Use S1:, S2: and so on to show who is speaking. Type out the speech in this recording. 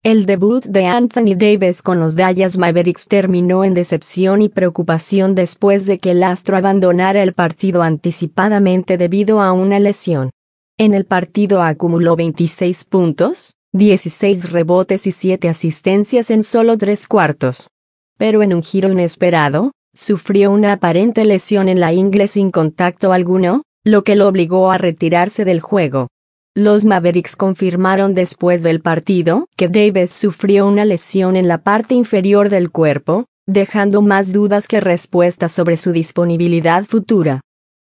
S1: El debut de Anthony Davis con los Dallas Mavericks terminó en decepción y preocupación después de que el astro abandonara el partido anticipadamente debido a una lesión. En el partido acumuló 26 puntos, 16 rebotes y 7 asistencias en solo 3 cuartos. Pero en un giro inesperado, sufrió una aparente lesión en la ingle sin contacto alguno, lo que lo obligó a retirarse del juego. Los Mavericks confirmaron después del partido que Davis sufrió una lesión en la parte inferior del cuerpo, dejando más dudas que respuestas sobre su disponibilidad futura.